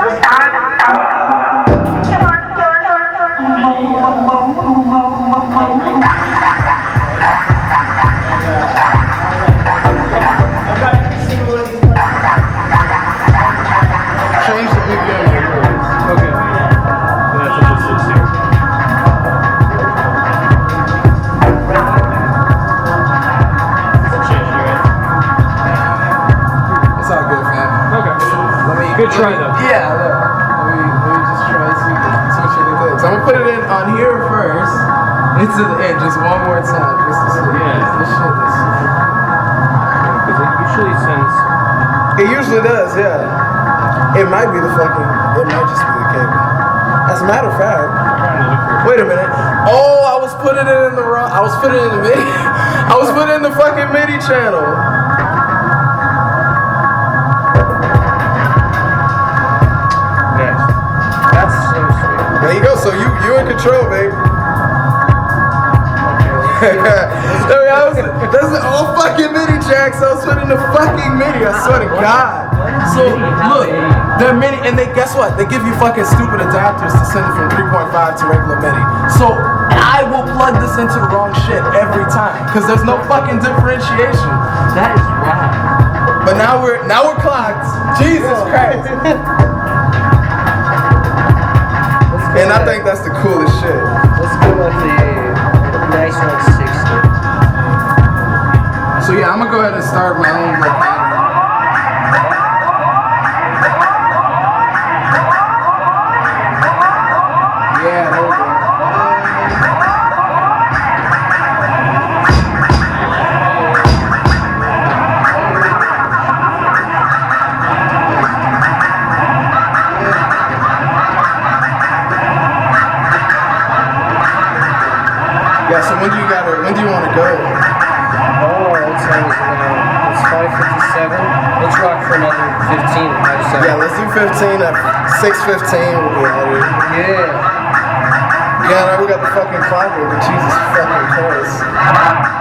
Change the BPM. Okay. That's what this is here. It's all good, man. Okay. Good try, though. Yeah, look. Let me just try to see switch it to things. I'm gonna put it in on here first. Into the end, just one more time, just to see. Yeah. This shit is. Because it usually sends. It usually does, yeah. It might be the fucking. It might just be the cable. As a matter of fact. Wait a minute. Oh, I was putting it in the wrong. I was putting it in the MIDI. I was putting it in the fucking MIDI channel. That's so sweet. There you go. So you in control, babe. That's all fucking MIDI tracks. I was putting the fucking MIDI. I swear to God. So look, they're MIDI, and they guess what? They give you fucking stupid adapters to send it from 3.5 to regular MIDI. So I will plug this into the wrong shit every time because there's no fucking differentiation. That is right. But now we're clocked. Jesus Christ. And I think that's the coolest shit. Let's go with the nice 160. So yeah, I'm gonna go ahead and start my own like pattern. Yeah, hold on. Yeah, so when do you want to go? Oh, it's 5:57. Let's rock for another 15. Yeah, let's do 15 at 6:15. We'll be out here. Yeah. Yeah, now we got the fucking clock over. Jesus fucking Christ.